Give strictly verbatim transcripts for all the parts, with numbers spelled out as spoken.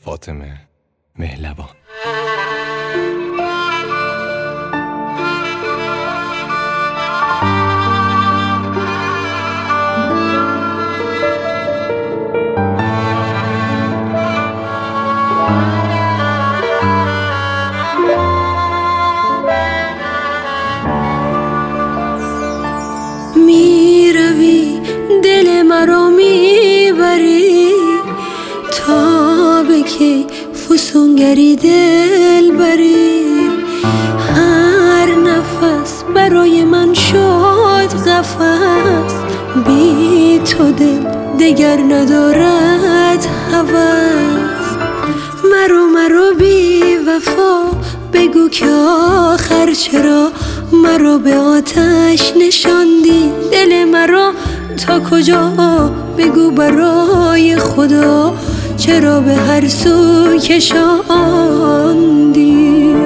فاطمه مهلبان. می روی دل مرا میبری تا به کی فسونگری دل بری. هر نفس برای من شد قفس، بی تو دل دگر ندارد هوس. مرو مرو بی وفا بگو که آخر چرا مرا به آتش نشاندی. دل مرا تا کجا بگو برای خدا چرا به هر سو کشاندی.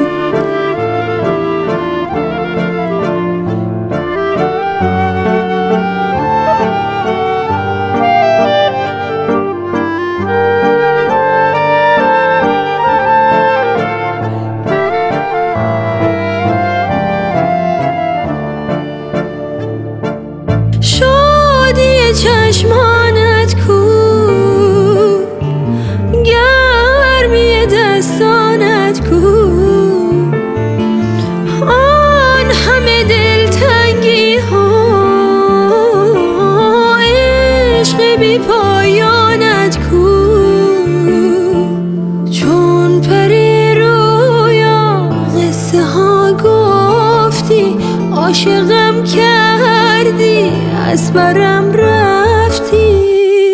شادی چشمانت کو، گرمی دستانت کو، آن همه دلتنگی ها، عشق بی پایانت کو. چون پری رویا قصه ها گفتی، عاشقم کردی از برم رفتی.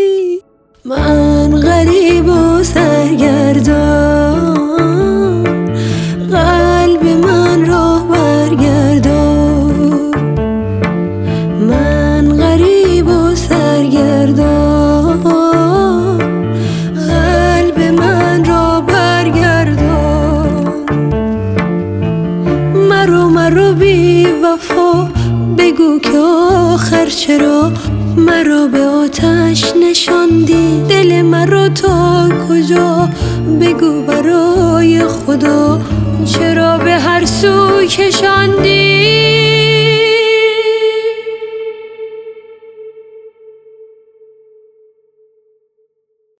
من غریب و سرگردان، قلب من را برگردان. من غریب و سرگردان، قلب من را برگردان. مرو مرو بی وفا بگو که آخر چرا مرا به آتش نشاندی. دل مرا تا کجا بگو برای خدا چرا به هر سو کشاندی.